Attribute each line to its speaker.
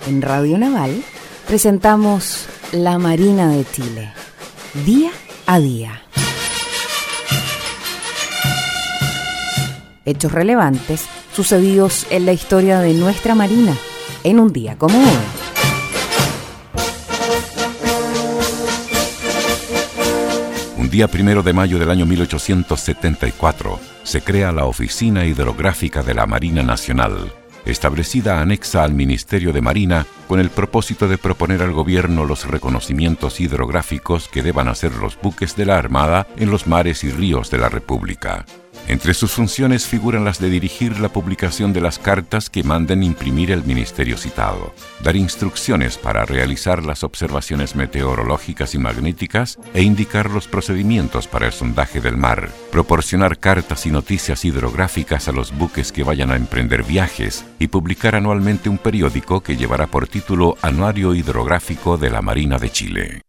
Speaker 1: En Radio Naval presentamos La Marina de Chile, día a día. Hechos relevantes sucedidos en la historia de nuestra Marina en un día como hoy.
Speaker 2: Un día 1 de mayo del año 1874 se crea la Oficina Hidrográfica de la Marina Nacional, establecida anexa al Ministerio de Marina con el propósito de proponer al gobierno los reconocimientos hidrográficos que deban hacer los buques de la Armada en los mares y ríos de la República. Entre sus funciones figuran las de dirigir la publicación de las cartas que manden imprimir el ministerio citado, dar instrucciones para realizar las observaciones meteorológicas y magnéticas e indicar los procedimientos para el sondaje del mar, proporcionar cartas y noticias hidrográficas a los buques que vayan a emprender viajes y publicar anualmente un periódico que llevará por título Anuario Hidrográfico de la Marina de Chile.